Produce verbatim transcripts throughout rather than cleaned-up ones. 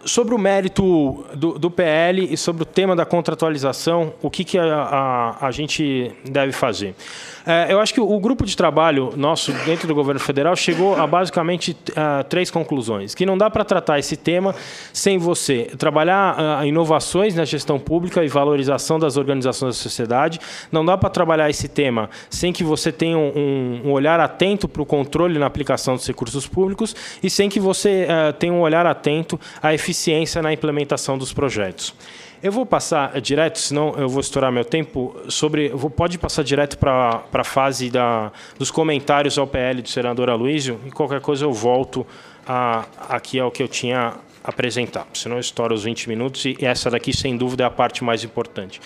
sobre o mérito do, do P L e sobre o tema da contratualização, o que, que a, a, a gente deve fazer? É, eu acho que o grupo de trabalho nosso dentro do governo federal chegou a basicamente uh, três conclusões. Que não dá para tratar esse tema sem você trabalhar uh, inovações na gestão pública e valorização das organizações da sociedade. Não dá para trabalhar esse tema sem que você tenha um, um olhar atento para o controle na aplicação dos recursos públicos e sem que você uh, tenha um olhar atento à eficiência na implementação dos projetos. Eu vou passar direto, senão eu vou estourar meu tempo, sobre, eu vou, pode passar direto para a fase da, dos comentários ao P L do senador Aloysio, e qualquer coisa eu volto a, aqui ao que eu tinha a apresentar, senão eu estouro os vinte minutos, e essa daqui, sem dúvida, é a parte mais importante.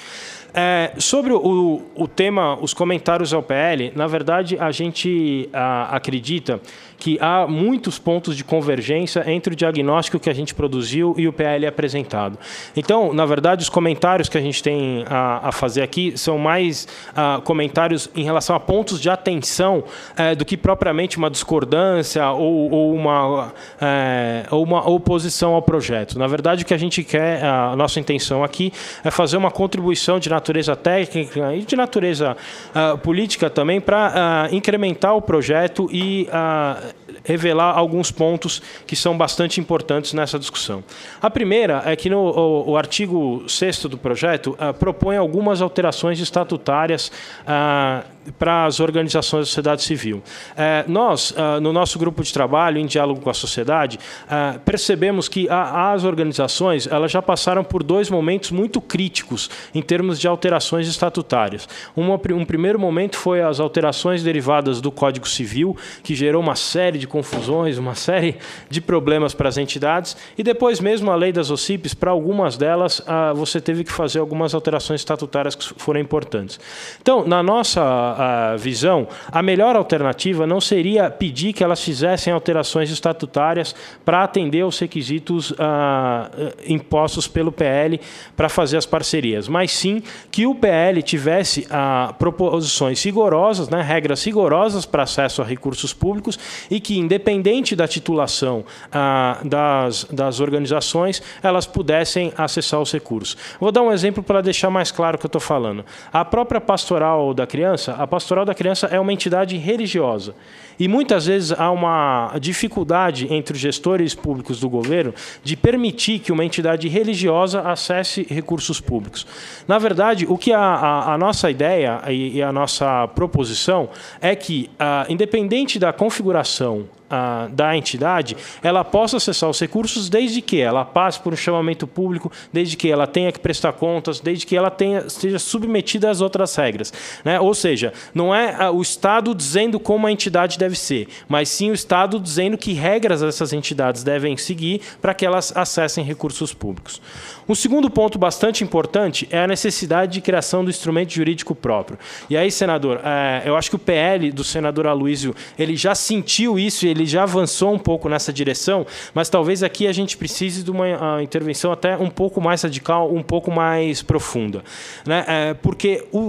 É, sobre o, o tema, os comentários ao P L, na verdade, a gente a, acredita que há muitos pontos de convergência entre o diagnóstico que a gente produziu e o P L apresentado. Então, na verdade, os comentários que a gente tem a, a fazer aqui são mais a, comentários em relação a pontos de atenção é, do que propriamente uma discordância ou, ou, uma, é, ou uma oposição ao projeto. Na verdade, o que a gente quer, a nossa intenção aqui é fazer uma contribuição de natureza técnica e de natureza uh, política também para uh, incrementar o projeto e uh, revelar alguns pontos que são bastante importantes nessa discussão. A primeira é que no, o, o artigo sexto do projeto uh, propõe algumas alterações estatutárias uh, para as organizações da sociedade civil. Uh, nós, uh, no nosso grupo de trabalho, em diálogo com a sociedade, uh, percebemos que a, as organizações elas já passaram por dois momentos muito críticos em termos de alterações estatutárias. Uma, um primeiro momento foi as alterações derivadas do Código Civil, que gerou uma série de confusões, uma série de problemas para as entidades, e depois mesmo a lei das O C I Ps, para algumas delas, ah, você teve que fazer algumas alterações estatutárias que foram importantes. Então, na nossa ah, visão, a melhor alternativa não seria pedir que elas fizessem alterações estatutárias para atender aos requisitos ah, impostos pelo P L para fazer as parcerias, mas sim que o P L tivesse ah, proposições rigorosas, né, regras rigorosas para acesso a recursos públicos e que, independente da titulação ah, das, das organizações, elas pudessem acessar os recursos. Vou dar um exemplo para deixar mais claro o que eu estou falando. A própria Pastoral da Criança, a Pastoral da Criança é uma entidade religiosa. E muitas vezes há uma dificuldade entre os gestores públicos do governo de permitir que uma entidade religiosa acesse recursos públicos. Na verdade, o que a, a, a nossa ideia e, e a nossa proposição é que, ah, independente da configuração ah, da entidade, ela possa acessar os recursos desde que ela passe por um chamamento público, desde que ela tenha que prestar contas, desde que ela tenha, esteja submetida às outras regras, né? Ou seja, não é ah, o Estado dizendo como a entidade deve ser, mas sim o Estado dizendo que regras essas entidades devem seguir para que elas acessem recursos públicos. Um segundo ponto bastante importante é a necessidade de criação do instrumento jurídico próprio. E aí, senador, é, eu acho que o P L do senador Aloysio, ele já sentiu isso, ele já avançou um pouco nessa direção, mas talvez aqui a gente precise de uma intervenção até um pouco mais radical, um pouco mais profunda, né? É, porque o,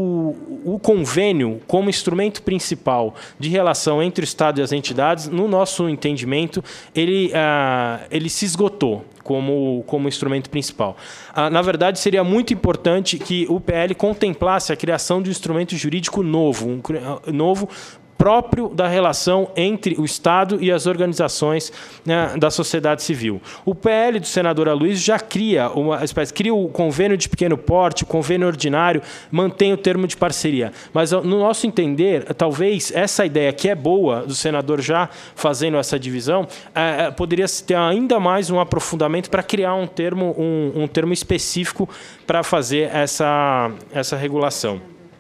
o, o convênio, como instrumento principal de relação entre o Estado e as entidades, no nosso entendimento, ele, uh, ele se esgotou como, como instrumento principal. Ah, na verdade, seria muito importante que o P L contemplasse a criação de um instrumento jurídico novo, um, novo próprio da relação entre o Estado e as organizações, né, da sociedade civil. O P L do senador Aloysio já cria uma espécie, cria o convênio de pequeno porte, o convênio ordinário, mantém o termo de parceria. Mas, no nosso entender, talvez essa ideia que é boa do senador já fazendo essa divisão, é, poderia ter ainda mais um aprofundamento para criar um termo, um, um termo específico para fazer essa, essa regulação.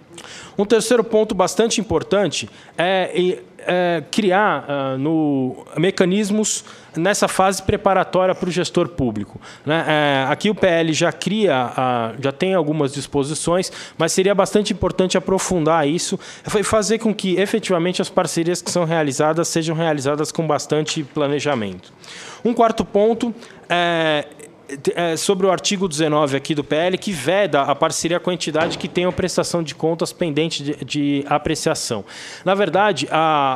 Um terceiro ponto bastante importante é, é criar uh, no, mecanismos nessa fase preparatória para o gestor público, né? É, aqui o P L já cria, uh, já tem algumas disposições, mas seria bastante importante aprofundar isso e fazer com que, efetivamente, as parcerias que são realizadas sejam realizadas com bastante planejamento. Um quarto ponto é é, sobre o artigo dezenove aqui do P L, que veda a parceria com a entidade que tenha prestação de contas pendente de, de apreciação. Na verdade,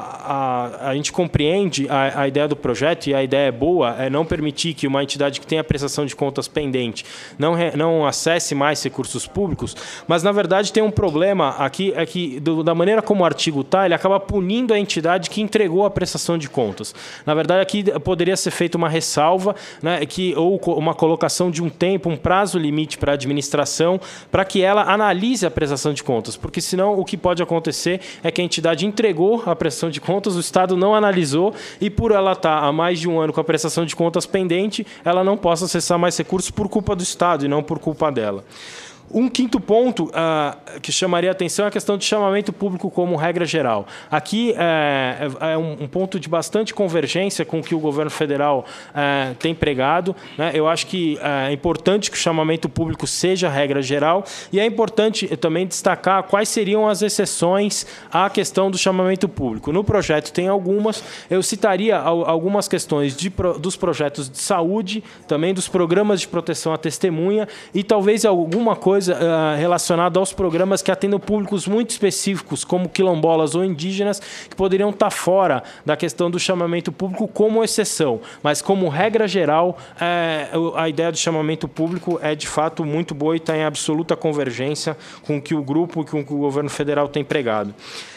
a, a, a gente compreende a, a ideia do projeto, e a ideia é boa, é não permitir que uma entidade que tenha prestação de contas pendente não, re, não acesse mais recursos públicos, mas, na verdade, tem um problema aqui, é que, do, da maneira como o artigo está, ele acaba punindo a entidade que entregou a prestação de contas. Na verdade, aqui poderia ser feita uma ressalva, né, que, ou uma colocação de um tempo, um prazo limite para a administração, para que ela analise a prestação de contas, porque senão o que pode acontecer é que a entidade entregou a prestação de contas, o Estado não analisou e por ela estar há mais de um ano com a prestação de contas pendente, ela não possa acessar mais recursos por culpa do Estado e não por culpa dela. Um quinto ponto uh, que chamaria a atenção é a questão de chamamento público como regra geral. Aqui é, é um, um ponto de bastante convergência com o que o governo federal é, tem pregado, né? Eu acho que é importante que o chamamento público seja a regra geral e é importante também destacar quais seriam as exceções à questão do chamamento público. No projeto tem algumas, eu citaria algumas questões de, dos projetos de saúde, também dos programas de proteção à testemunha e talvez alguma coisa relacionado aos programas que atendem públicos muito específicos, como quilombolas ou indígenas, que poderiam estar fora da questão do chamamento público como exceção. Mas, como regra geral, é, a ideia do chamamento público é, de fato, muito boa e está em absoluta convergência com o que o grupo e com o que o governo federal tem pregado.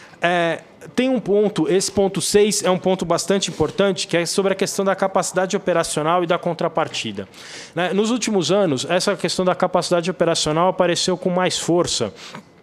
É, tem um ponto, esse ponto seis é um ponto bastante importante, que é sobre a questão da capacidade operacional e da contrapartida. Né? Nos últimos anos, essa questão da capacidade operacional apareceu com mais força,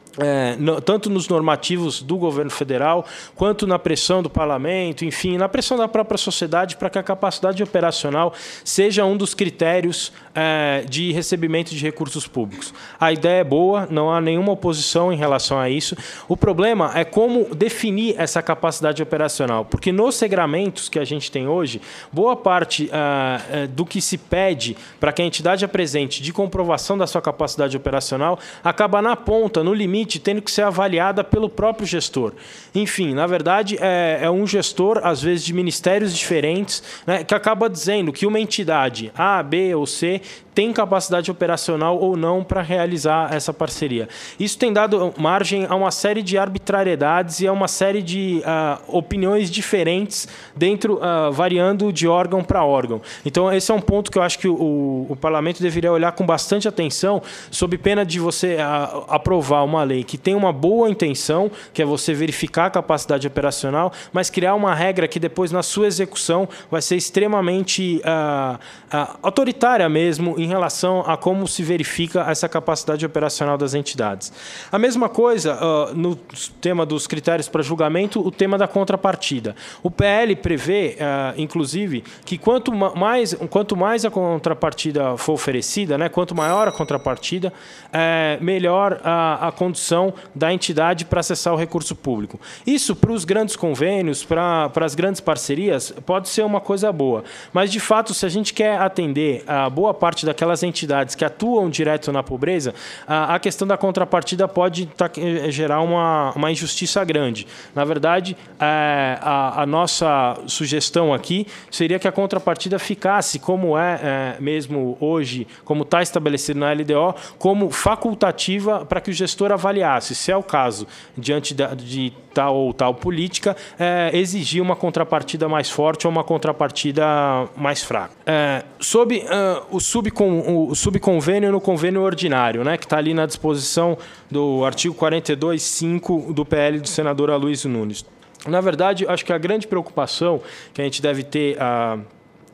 É, no, tanto nos normativos do governo federal, quanto na pressão do parlamento, enfim, na pressão da própria sociedade para que a capacidade operacional seja um dos critérios é, de recebimento de recursos públicos. A ideia é boa, não há nenhuma oposição em relação a isso. O problema é como definir essa capacidade operacional, porque nos regramentos que a gente tem hoje, boa parte é, do que se pede para que a entidade apresente de comprovação da sua capacidade operacional acaba na ponta, no limite, tendo que ser avaliada pelo próprio gestor. Enfim, na verdade, é, é um gestor, às vezes, de ministérios diferentes, né, que acaba dizendo que uma entidade A, B ou C tem capacidade operacional ou não para realizar essa parceria. Isso tem dado margem a uma série de arbitrariedades e a uma série de uh, opiniões diferentes, dentro, uh, variando de órgão para órgão. Então, esse é um ponto que eu acho que o, o parlamento deveria olhar com bastante atenção, sob pena de você uh, aprovar uma lei que tem uma boa intenção, que é você verificar a capacidade operacional, mas criar uma regra que depois, na sua execução, vai ser extremamente uh, uh, autoritária mesmo em relação a como se verifica essa capacidade operacional das entidades. A mesma coisa, uh, no tema dos critérios para julgamento, o tema da contrapartida. O P L prevê, uh, inclusive, que quanto mais, quanto mais a contrapartida for oferecida, né, quanto maior a contrapartida, é, melhor a, a condição da entidade para acessar o recurso público. Isso, para os grandes convênios, para, para as grandes parcerias, pode ser uma coisa boa. Mas, de fato, se a gente quer atender a boa parte daquelas entidades que atuam direto na pobreza, a, a questão da contrapartida pode tá, gerar uma, uma injustiça grande. Na verdade, é, a, a nossa sugestão aqui seria que a contrapartida ficasse, como é, é mesmo hoje, como está estabelecido na L D O, como facultativa para que o gestor avaliasse, se é o caso, diante de, de tal ou tal política, é, exigir uma contrapartida mais forte ou uma contrapartida mais fraca. É, sob uh, o, subcon, o subconvênio no convênio ordinário, né, que está ali na disposição do artigo quarenta e dois, cinco do P L do senador Aloysio Nunes. Na verdade, acho que a grande preocupação que a gente deve ter uh,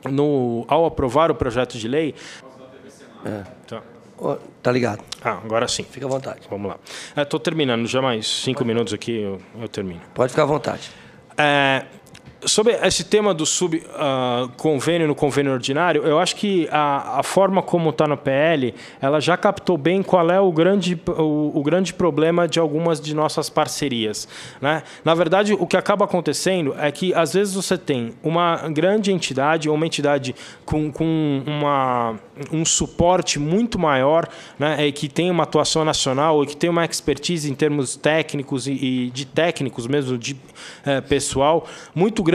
no, ao aprovar o projeto de lei... É. Tá. Tá ligado. Ah, agora sim. Fica à vontade. Vamos lá. Estou terminando, já mais cinco Pode. minutos aqui eu, eu termino. Pode ficar à vontade. É, sobre esse tema do subconvênio uh, no convênio ordinário, eu acho que a, a forma como está no P L, ela já captou bem qual é o grande, o, o grande problema de algumas de nossas parcerias, né? Na verdade, o que acaba acontecendo é que, às vezes, você tem uma grande entidade, ou uma entidade com, com uma, um suporte muito maior, né, que tem uma atuação nacional e que tem uma expertise em termos técnicos e, e de técnicos mesmo, de é, pessoal, muito grande,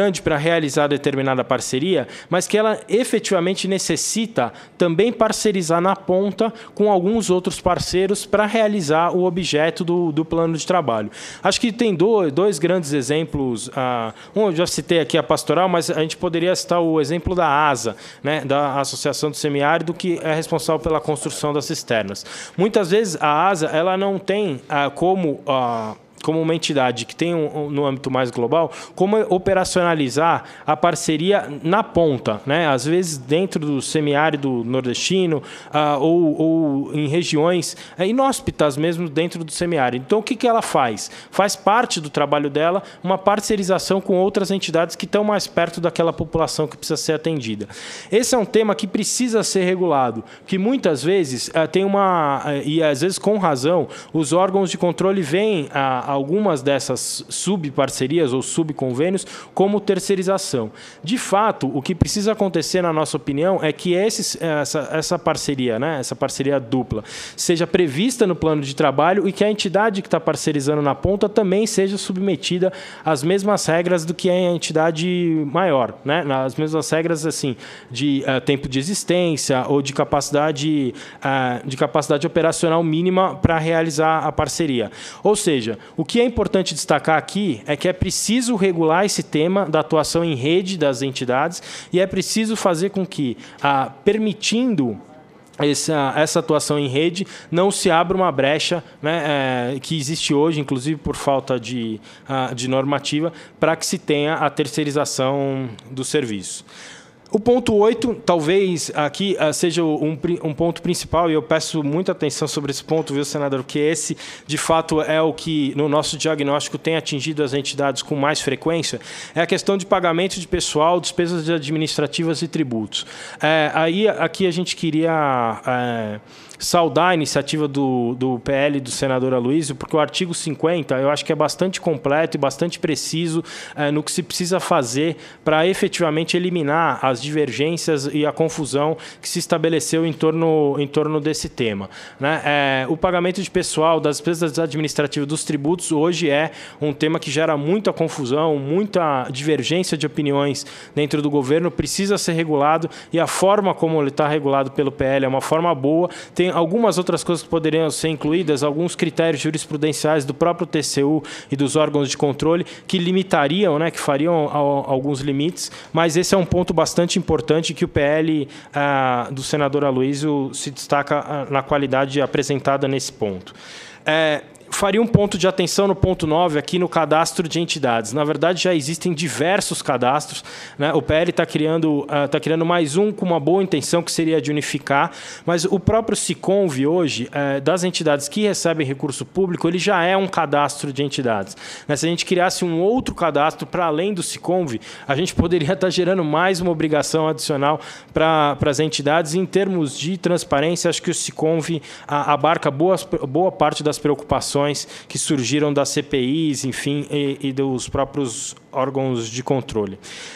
grande para realizar determinada parceria, mas que ela efetivamente necessita também parcerizar na ponta com alguns outros parceiros para realizar o objeto do, do plano de trabalho. Acho que tem dois, dois grandes exemplos. Uh, um, eu já citei aqui a Pastoral, mas a gente poderia citar o exemplo da ASA, né, da Associação do Semiárido, que é responsável pela construção das cisternas. Muitas vezes a ASA ela não tem uh, como... Uh, como uma entidade que tem um, um, no âmbito mais global, como operacionalizar a parceria na ponta, né? Às vezes dentro do semiárido nordestino uh, ou, ou em regiões uh, inóspitas mesmo dentro do semiárido. Então, o que, que ela faz? Faz parte do trabalho dela uma parcerização com outras entidades que estão mais perto daquela população que precisa ser atendida. Esse é um tema que precisa ser regulado, que muitas vezes uh, tem uma, uh, e às vezes com razão, os órgãos de controle veem a algumas dessas subparcerias ou subconvênios como terceirização. De fato, o que precisa acontecer, na nossa opinião, é que esses, essa, essa parceria, né, essa parceria dupla, seja prevista no plano de trabalho e que a entidade que está parcerizando na ponta também seja submetida às mesmas regras do que a entidade maior, né? As mesmas regras assim, de uh, tempo de existência ou de capacidade, uh, de capacidade operacional mínima para realizar a parceria. Ou seja, o que é importante destacar aqui é que é preciso regular esse tema da atuação em rede das entidades e é preciso fazer com que, ah, permitindo essa, essa atuação em rede, não se abra uma brecha, né, é, que existe hoje, inclusive por falta de, ah, de normativa, para que se tenha a terceirização do serviço. O ponto oito, talvez aqui uh, seja um, um ponto principal, e eu peço muita atenção sobre esse ponto, viu, senador, porque esse, de fato, é o que, no nosso diagnóstico, tem atingido as entidades com mais frequência, é a questão de pagamento de pessoal, despesas administrativas e tributos. É, aí, aqui a gente queria... É, saudar a iniciativa do, do P L do senador Aloysio, porque o artigo cinquenta eu acho que é bastante completo e bastante preciso é, no que se precisa fazer para efetivamente eliminar as divergências e a confusão que se estabeleceu em torno, em torno desse tema. Né? É, o pagamento de pessoal, das despesas administrativas, dos tributos, hoje é um tema que gera muita confusão, muita divergência de opiniões dentro do governo, precisa ser regulado e a forma como ele está regulado pelo P L é uma forma boa. Tem algumas outras coisas que poderiam ser incluídas, alguns critérios jurisprudenciais do próprio T C U e dos órgãos de controle que limitariam, né, que fariam alguns limites, mas esse é um ponto bastante importante que o P L ah, do senador Aloysio se destaca ah, na qualidade apresentada nesse ponto. É, faria um ponto de atenção no ponto nove aqui no cadastro de entidades. Na verdade, já existem diversos cadastros, né? O P L está criando, uh, tá criando mais um com uma boa intenção, que seria de unificar, mas o próprio Siconv hoje, uh, das entidades que recebem recurso público, ele já é um cadastro de entidades. Né? Se a gente criasse um outro cadastro para além do Siconv, a gente poderia estar gerando mais uma obrigação adicional para as entidades. Em termos de transparência, acho que o Siconv a, abarca boas, boa parte das preocupações que surgiram das C P Is, enfim, e, e dos próprios órgãos de controle.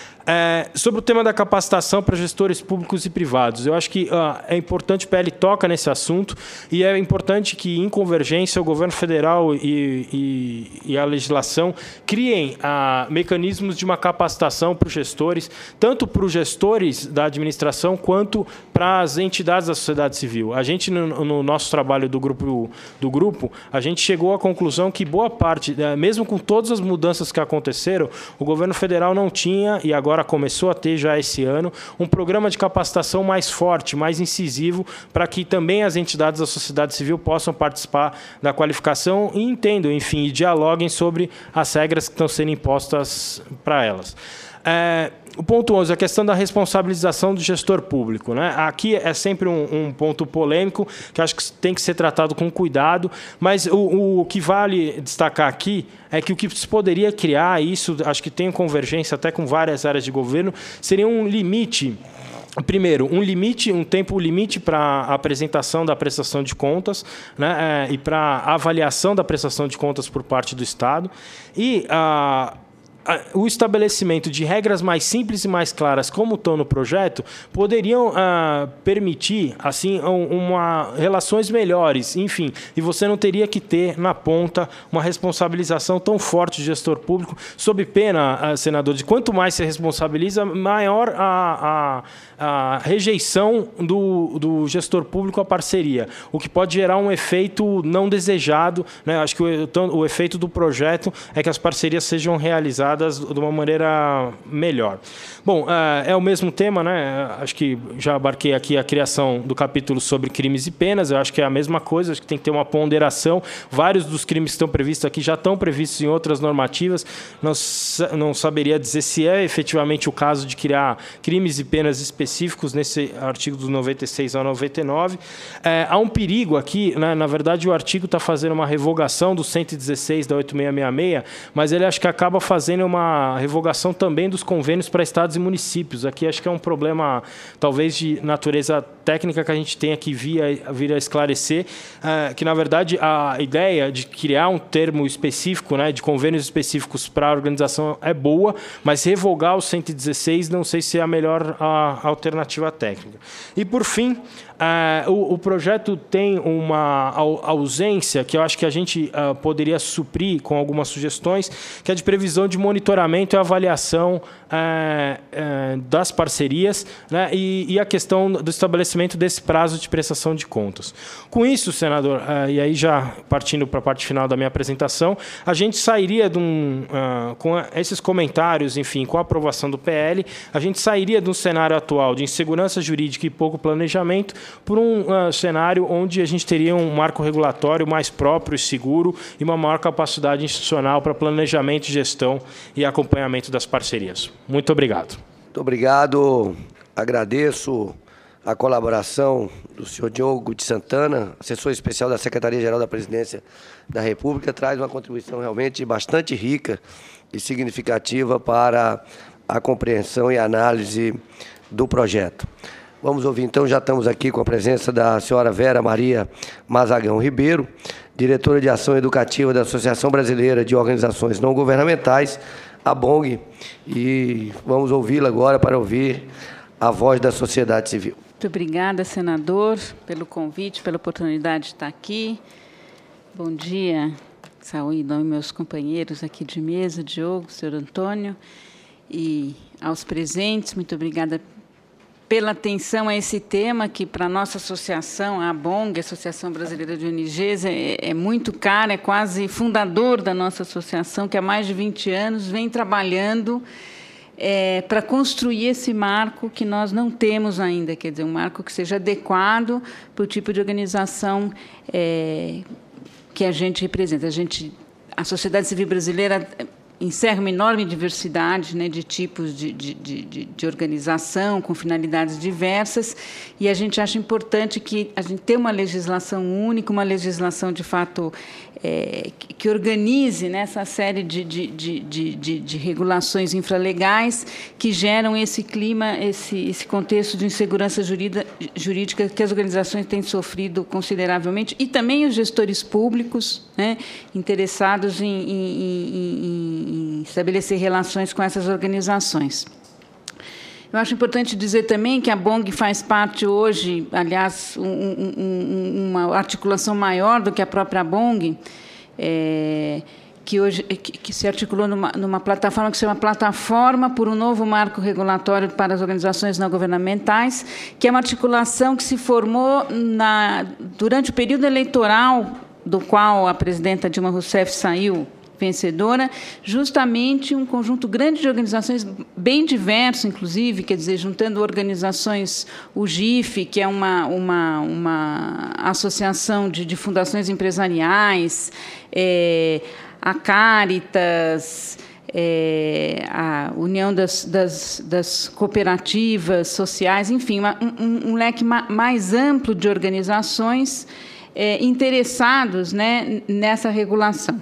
É, sobre o tema da capacitação para gestores públicos e privados, eu acho que uh, é importante, o P L toca nesse assunto, e é importante que, em convergência, o governo federal e, e, e a legislação criem uh, mecanismos de uma capacitação para os gestores, tanto para os gestores da administração, quanto para as entidades da sociedade civil. A gente, no, no nosso trabalho do grupo, do grupo, a gente chegou à conclusão que boa parte, uh, mesmo com todas as mudanças que aconteceram, o governo federal não tinha, e agora começou a ter já esse ano, um programa de capacitação mais forte, mais incisivo, para que também as entidades da sociedade civil possam participar da qualificação e entendam, enfim, e dialoguem sobre as regras que estão sendo impostas para elas. É, o ponto onze, a questão da responsabilização do gestor público. Né? Aqui é sempre um, um ponto polêmico, que acho que tem que ser tratado com cuidado, mas o, o que vale destacar aqui é que o que se poderia criar, isso acho que tem convergência até com várias áreas de governo, seria um limite. Primeiro, um limite, um tempo limite para a apresentação da prestação de contas, né, é, e para a avaliação da prestação de contas por parte do Estado. E a o estabelecimento de regras mais simples e mais claras, como estão no projeto, poderiam ah, permitir assim uma relações melhores, enfim, e você não teria que ter na ponta uma responsabilização tão forte do gestor público, sob pena, ah, senador, de quanto mais se responsabiliza, maior a, a, a rejeição do, do gestor público à parceria, o que pode gerar um efeito não desejado, né? Acho que o, o efeito do projeto é que as parcerias sejam realizadas de uma maneira melhor. Bom, é o mesmo tema, né? Acho que já abarquei aqui a criação do capítulo sobre crimes e penas, eu acho que é a mesma coisa, acho que tem que ter uma ponderação. Vários dos crimes que estão previstos aqui já estão previstos em outras normativas, não, não saberia dizer se é efetivamente o caso de criar crimes e penas específicos nesse artigo do noventa e seis ao noventa e nove. É, há um perigo aqui, né? Na verdade, o artigo está fazendo uma revogação do cento e dezesseis da oito mil seiscentos e sessenta e seis, mas ele acho que acaba fazendo uma revogação também dos convênios para estados e municípios. Aqui acho que é um problema, talvez, de natureza técnica que a gente tenha que vir a, vir a esclarecer, uh, que, na verdade, a ideia de criar um termo específico, né, de convênios específicos para a organização é boa, mas revogar o cento e dezesseis não sei se é a melhor a, a alternativa técnica. E, por fim, Uh, o, o projeto tem uma ausência que eu acho que a gente uh, poderia suprir com algumas sugestões, que é de previsão de monitoramento e avaliação uh, uh, das parcerias, né, e, e a questão do estabelecimento desse prazo de prestação de contas. Com isso, senador, uh, e aí já partindo para a parte final da minha apresentação, a gente sairia de um, uh, com esses comentários, enfim, com a aprovação do P L, a gente sairia de um cenário atual de insegurança jurídica e pouco planejamento por um uh, cenário onde a gente teria um marco regulatório mais próprio e seguro e uma maior capacidade institucional para planejamento, gestão e acompanhamento das parcerias. Muito obrigado. Muito obrigado. Agradeço a colaboração do senhor Diogo de Santana, assessor especial da Secretaria-Geral da Presidência da República, traz uma contribuição realmente bastante rica e significativa para a compreensão e análise do projeto. Vamos ouvir, então, já estamos aqui com a presença da senhora Vera Maria Mazagão Ribeiro, diretora de Ação Educativa da Associação Brasileira de Organizações Não Governamentais, a ABONG, e vamos ouvi-la agora para ouvir a voz da sociedade civil. Muito obrigada, senador, pelo convite, pela oportunidade de estar aqui. Bom dia, saúde aos meus companheiros aqui de mesa, Diogo, senhor Antônio, e aos presentes, muito obrigada pela atenção a esse tema, que para a nossa associação, a ABONG, Associação Brasileira de O N Gs, é, é muito cara, é quase fundador da nossa associação, que há mais de vinte anos vem trabalhando é, para construir esse marco que nós não temos ainda, quer dizer, um marco que seja adequado para o tipo de organização é, que a gente representa. A, gente, a sociedade civil brasileira encerra uma enorme diversidade, né, de tipos de, de, de, de organização, com finalidades diversas, e a gente acha importante que a gente tenha uma legislação única, uma legislação, de fato, é, que, que organize, né, essa série de, de, de, de, de, de regulações infralegais que geram esse clima, esse, esse contexto de insegurança jurídica, jurídica que as organizações têm sofrido consideravelmente, e também os gestores públicos, né, interessados em, em, em em estabelecer relações com essas organizações. Eu acho importante dizer também que a ABONG faz parte hoje, aliás, um, um, uma articulação maior do que a própria ABONG, é, que hoje que, que se articulou numa, numa plataforma que se chama Plataforma por um Novo Marco Regulatório para as Organizações Não Governamentais, que é uma articulação que se formou na, durante o período eleitoral do qual a presidenta Dilma Rousseff saiu vencedora, justamente um conjunto grande de organizações, bem diverso, inclusive, quer dizer, juntando organizações, o G I F, que é uma, uma, uma associação de, de fundações empresariais, é, a Caritas, é, a União das, das, das Cooperativas Sociais, enfim, uma, um, um leque ma, mais amplo de organizações é, interessados, né, nessa regulação.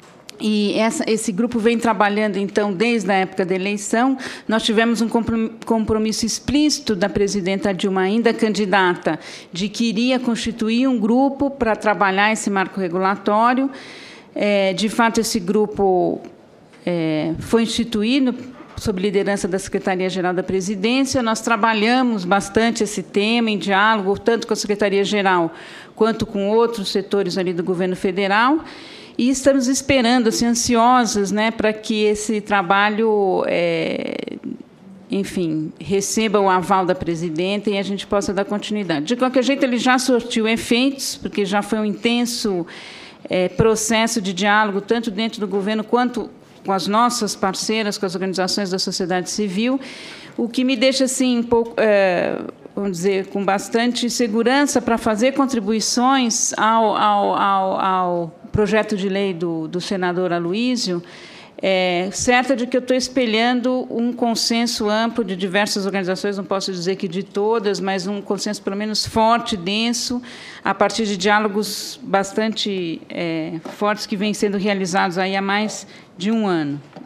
E essa, esse grupo vem trabalhando, então, desde a época da eleição. Nós tivemos um compromisso explícito da presidenta Dilma, ainda candidata, de que iria constituir um grupo para trabalhar esse marco regulatório. É, de fato, esse grupo é, foi instituído sob liderança da Secretaria-Geral da Presidência. Nós trabalhamos bastante esse tema em diálogo, tanto com a Secretaria-Geral quanto com outros setores ali do governo federal, e estamos esperando, assim, ansiosas, né, para que esse trabalho, é, enfim, receba o aval da presidenta e a gente possa dar continuidade. De qualquer jeito, ele já surtiu efeitos, porque já foi um intenso é, processo de diálogo, tanto dentro do governo quanto com as nossas parceiras, com as organizações da sociedade civil, o que me deixa, assim, um pouco, é, vamos dizer, com bastante segurança para fazer contribuições ao, ao, ao, ao projeto de lei do, do senador Aloísio, é, certa de que eu estou espelhando um consenso amplo de diversas organizações, não posso dizer que de todas, mas um consenso pelo menos forte, denso, a partir de diálogos bastante é, fortes que vêm sendo realizados aí há mais de um ano.